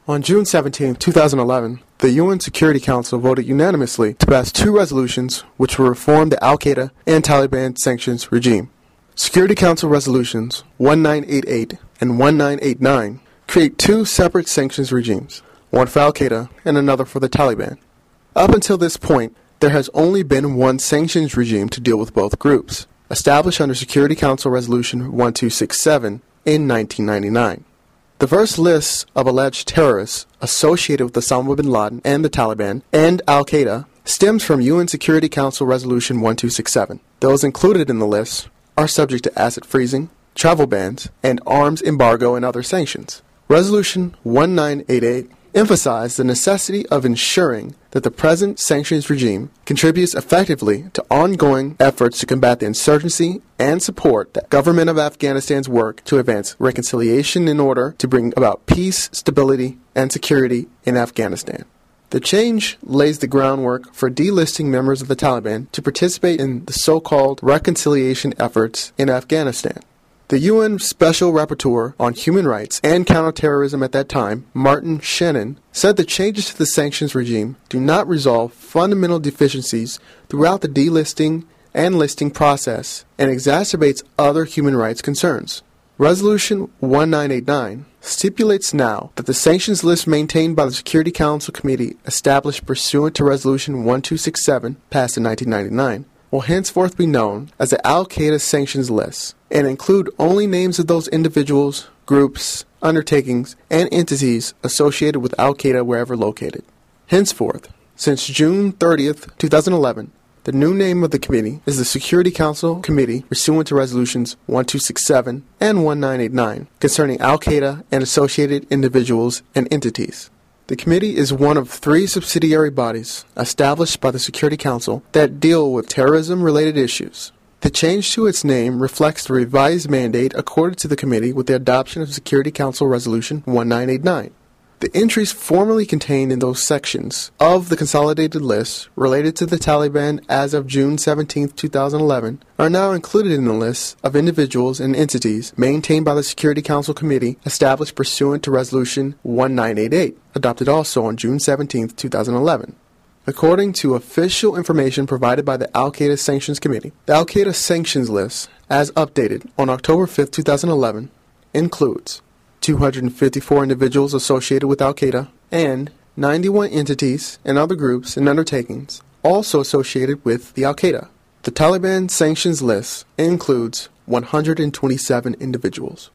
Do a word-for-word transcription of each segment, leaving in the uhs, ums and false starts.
On June seventeenth, two thousand eleven, the U N Security Council voted unanimously to pass two resolutions which will reform the al-Qaeda and Taliban sanctions regime. Security Council resolutions nineteen eighty-eight and nineteen eighty-nine create two separate sanctions regimes, one for al-Qaeda and another for the Taliban. Up until this point, there has only been one sanctions regime to deal with both groups, established under Security Council Resolution twelve sixty-seven in nineteen ninety-nine. The first list of alleged terrorists associated with Osama bin Laden and the Taliban and al-Qaeda stems from U N Security Council Resolution twelve sixty-seven. Those included in the list are subject to asset freezing, travel bans, and arms embargo and other sanctions. Resolution nineteen eighty-eight emphasized the necessity of ensuring that the present sanctions regime contributes effectively to ongoing efforts to combat the insurgency and support the government of Afghanistan's work to advance reconciliation in order to bring about peace, stability, and security in Afghanistan. The change lays the groundwork for delisting members of the Taliban to participate in the so-called reconciliation efforts in Afghanistan. The U N Special Rapporteur on Human Rights and Counterterrorism at that time, Martin Shannon, said the changes to the sanctions regime do not resolve fundamental deficiencies throughout the delisting and listing process and exacerbates other human rights concerns. Resolution nineteen eighty-nine stipulates now that the sanctions list maintained by the Security Council Committee established pursuant to Resolution twelve sixty-seven, passed in nineteen ninety-nine, will henceforth be known as the al-Qaeda sanctions list and include only names of those individuals, groups, undertakings, and entities associated with al-Qaeda wherever located. Henceforth, since June thirtieth, two thousand eleven, the new name of the committee is the Security Council Committee pursuant to Resolutions twelve sixty-seven and nineteen eighty-nine concerning al-Qaeda and associated individuals and entities. The committee is one of three subsidiary bodies established by the Security Council that deal with terrorism-related issues. The change to its name reflects the revised mandate accorded to the committee with the adoption of Security Council Resolution nineteen eighty-nine. The entries formerly contained in those sections of the consolidated list related to the Taliban as of June seventeenth, two thousand eleven are now included in the list of individuals and entities maintained by the Security Council Committee established pursuant to Resolution nineteen eighty-eight, adopted also on June seventeenth, two thousand eleven. According to official information provided by the al-Qaeda Sanctions Committee, the al-Qaeda sanctions list, as updated on October fifth, two thousand eleven, includes two hundred fifty-four individuals associated with al-Qaeda and ninety-one entities and other groups and undertakings also associated with the al-Qaeda. The Taliban sanctions list includes one hundred twenty-seven individuals.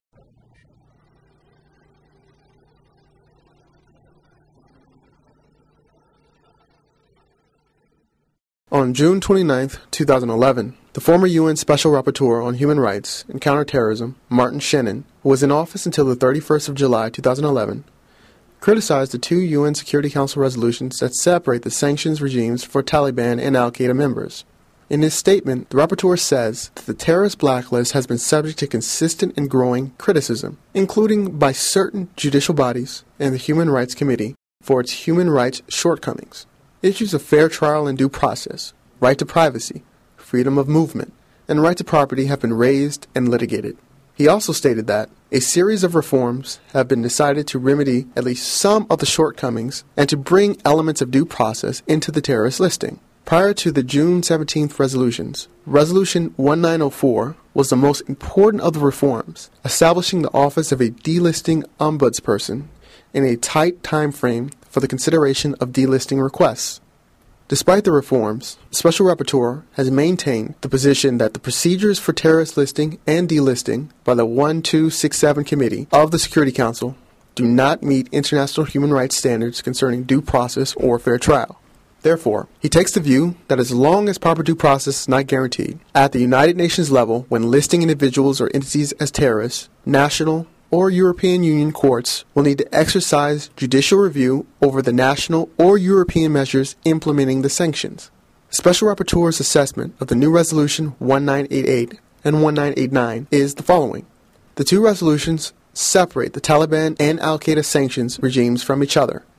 On June twenty-ninth, two thousand eleven, the former U N Special Rapporteur on Human Rights and Counterterrorism, Martin Shannon, who was in office until the thirty-first of July, two thousand eleven, criticized the two U N Security Council resolutions that separate the sanctions regimes for Taliban and al-Qaeda members. In his statement, the rapporteur says that the terrorist blacklist has been subject to consistent and growing criticism, including by certain judicial bodies and the Human Rights Committee for its human rights shortcomings. Issues of fair trial and due process, right to privacy, freedom of movement, and right to property have been raised and litigated. He also stated that a series of reforms have been decided to remedy at least some of the shortcomings and to bring elements of due process into the terrorist listing. Prior to the June seventeenth resolutions, Resolution nineteen oh four was the most important of the reforms, establishing the office of a delisting ombudsperson in a tight time frame for the consideration of delisting requests. Despite the reforms, the Special Rapporteur has maintained the position that the procedures for terrorist listing and delisting by the twelve sixty-seven Committee of the Security Council do not meet international human rights standards concerning due process or fair trial. Therefore, he takes the view that as long as proper due process is not guaranteed at the United Nations level when listing individuals or entities as terrorists, national or European Union courts will need to exercise judicial review over the national or European measures implementing the sanctions. Special Rapporteur's assessment of the new Resolution nineteen eighty-eight and nineteen eighty-nine is the following. The two resolutions separate the Taliban and al-Qaeda sanctions regimes from each other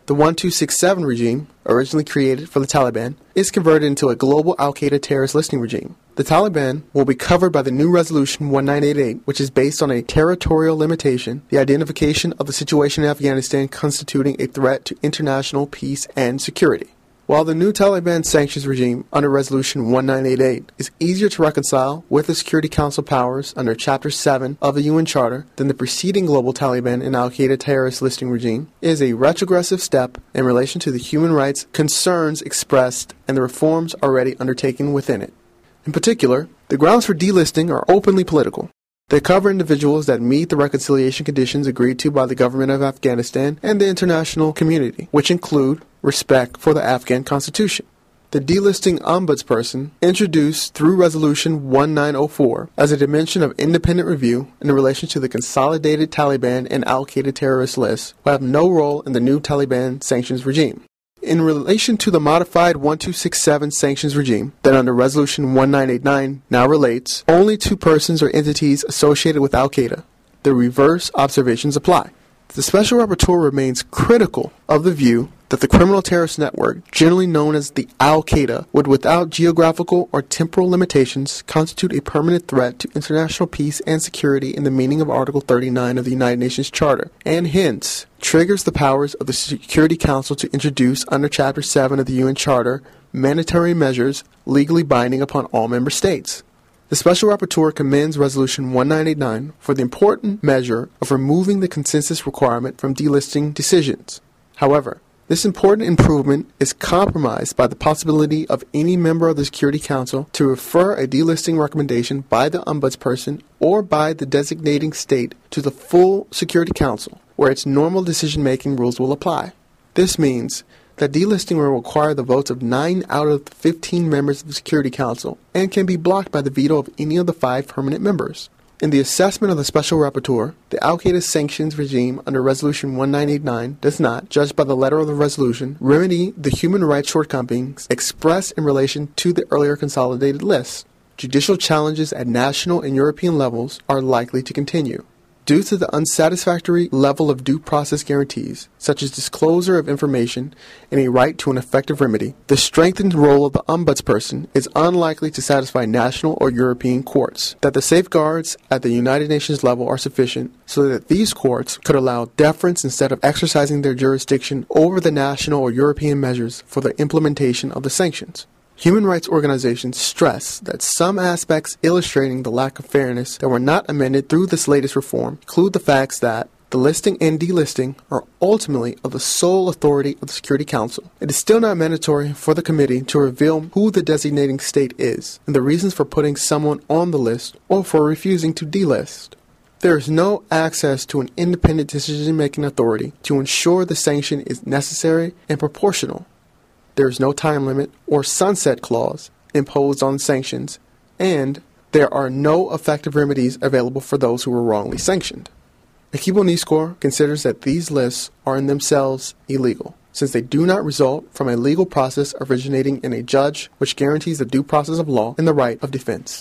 The twelve sixty-seven regime, originally created for the Taliban, is converted into a global al-Qaeda terrorist listing regime. The Taliban will be covered by the new Resolution nineteen eighty-eight, which is based on a territorial limitation, the identification of the situation in Afghanistan constituting a threat to international peace and security. While the new Taliban sanctions regime under Resolution nineteen eighty-eight is easier to reconcile with the Security Council powers under Chapter seven of the U N Charter than the preceding global Taliban and al-Qaeda terrorist listing regime, it is a retrogressive step in relation to the human rights concerns expressed and the reforms already undertaken within it. In particular, the grounds for delisting are openly political. They cover individuals that meet the reconciliation conditions agreed to by the government of Afghanistan and the international community, which include respect for the Afghan constitution. The delisting ombudsperson, introduced through Resolution nineteen oh four as a dimension of independent review in relation to the consolidated Taliban and al-Qaeda terrorist lists, will have no role in the new Taliban sanctions regime. In relation to the modified twelve sixty-seven sanctions regime that under Resolution nineteen eighty-nine now relates only to persons or entities associated with al-Qaeda, the reverse observations apply. The Special Rapporteur remains critical of the view that the criminal terrorist network, generally known as the al-Qaeda, would without geographical or temporal limitations constitute a permanent threat to international peace and security in the meaning of Article thirty-nine of the United Nations Charter, and hence triggers the powers of the Security Council to introduce under Chapter seven of the U N Charter mandatory measures legally binding upon all member states. The Special Rapporteur commends Resolution nineteen eighty-nine for the important measure of removing the consensus requirement from delisting decisions. However, this important improvement is compromised by the possibility of any member of the Security Council to refer a delisting recommendation by the Ombudsperson or by the designating state to the full Security Council, where its normal decision-making rules will apply. This means that delisting will require the votes of nine out of the fifteen members of the Security Council and can be blocked by the veto of any of the five permanent members. In the assessment of the Special Rapporteur, the al-Qaeda sanctions regime under Resolution nineteen eighty-nine does not, judged by the letter of the resolution, remedy the human rights shortcomings expressed in relation to the earlier consolidated list. Judicial challenges at national and European levels are likely to continue. Due to the unsatisfactory level of due process guarantees, such as disclosure of information and a right to an effective remedy, the strengthened role of the ombudsperson is unlikely to satisfy national or European courts. That the safeguards at the United Nations level are sufficient so that these courts could allow deference instead of exercising their jurisdiction over the national or European measures for the implementation of the sanctions. Human rights organizations stress that some aspects illustrating the lack of fairness that were not amended through this latest reform include the facts that the listing and delisting are ultimately of the sole authority of the Security Council. It is still not mandatory for the committee to reveal who the designating state is and the reasons for putting someone on the list or for refusing to delist. There is no access to an independent decision-making authority to ensure the sanction is necessary and proportional. There is no time limit or sunset clause imposed on sanctions, and there are no effective remedies available for those who were wrongly sanctioned. Equipo-Niscor considers that these lists are in themselves illegal, since they do not result from a legal process originating in a judge which guarantees the due process of law and the right of defense.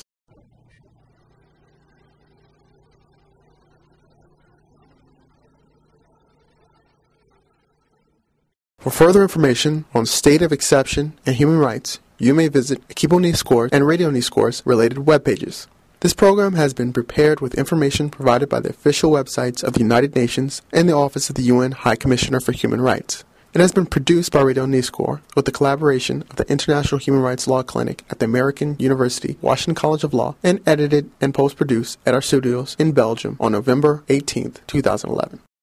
For further information on state of exception and human rights, you may visit Equipo-Niscor and Radio-Niscor's related web pages. This program has been prepared with information provided by the official websites of the United Nations and the Office of the U N High Commissioner for Human Rights. It has been produced by Radio-Niscor with the collaboration of the International Human Rights Law Clinic at the American University Washington College of Law and edited and post-produced at our studios in Belgium on November eighteenth, two thousand eleven.